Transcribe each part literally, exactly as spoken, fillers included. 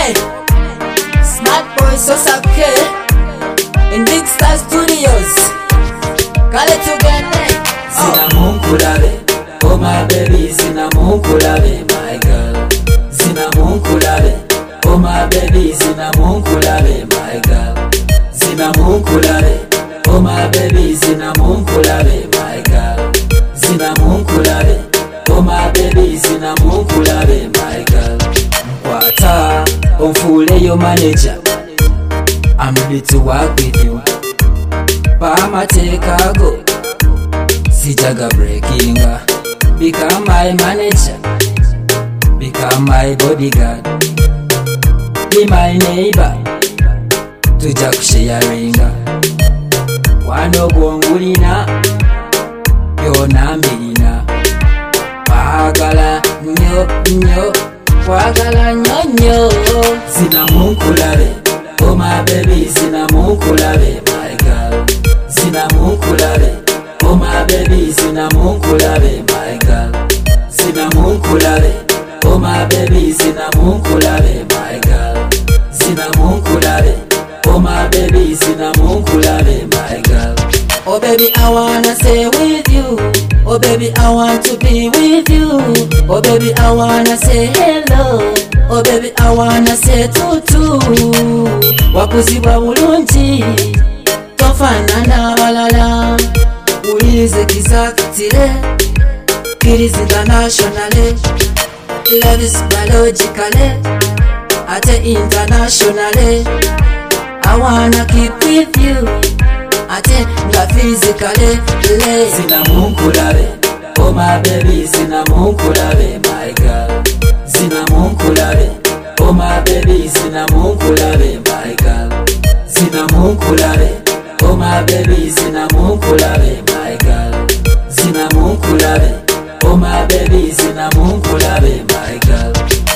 Okay, Smart Boy Sosake in Big Star Studios. Kale tugende. Zina munkulabe, oh my baby, zina munkulabe, my girl. Zina munkulabe, oh my baby, zina munkulabe, my girl. Zina munkulabe, oh my baby, zina munkulabe, my girl. Zina munkulabe, oh my baby, zina munkulabe, my girl. Mkwata, onfule your manager. I'm ready to work with you. Pama take a go. Sijaga breakinga. Become my manager. Become my bodyguard. Be my neighbor. Tuja kusharinga. Wano gwongulina. Yona mbirina. Wagala nyo nyo. Wagala nyo nyo. Zina munkulabe, oh my baby, zina munkulabe, my girl. Zina munkulabe, oh my baby, zina munkulabe, my girl. Zina munkulabe, oh my baby, zina munkulabe, my girl. Zina munkulabe, oh my baby, zina munkulabe, my girl. Oh baby, I wanna stay with you. Oh baby, I want to be with you. Oh baby, I wanna say hello. Oh baby, I wanna say tutu. Wakuzibwa bulungi tofanana balala. Ulize kisakitire It is internationally. Love is biologically ate internationally. I wanna keep with you ate nga physically. Zina munkulabe, oh my baby, zina munkulabe, my girl. Zina munkulabe, oh my baby, zina munkulabe, my girl. Zina munkulabe, oh my baby, zina munkulabe, my girl. Zina munkulabe, oh my baby, zina munkulabe, my girl.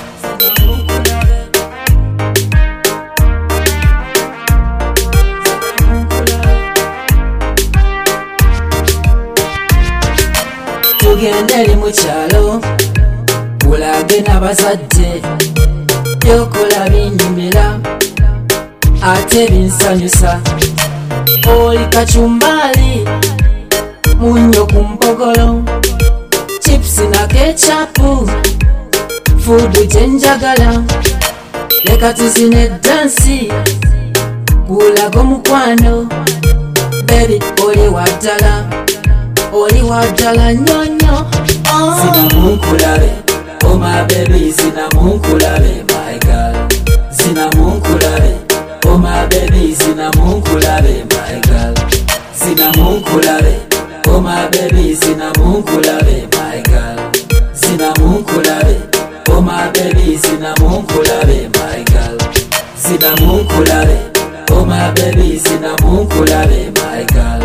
Tugende mu kyalo ulage n'abazadde byokola binyumira ate binsanyusa. Oli kachumbali munyo kumpogolo chips na ketchup food jenjagala. Leka tuzine dansi kulago mukwano. Baby oli wadala, oli wadala nyonyo. Oh. Zina munkulabe, oh my baby, zina munkulabe, my girl. Zina munkulabe, oh my baby, zina munkulabe, my girl. Zina munkulabe, oh my baby, zina munkulabe, my girl. Zina munkulabe, oh my baby, zina munkulabe, my girl. Zina munkulabe, oh my baby, zina munkulabe, my girl.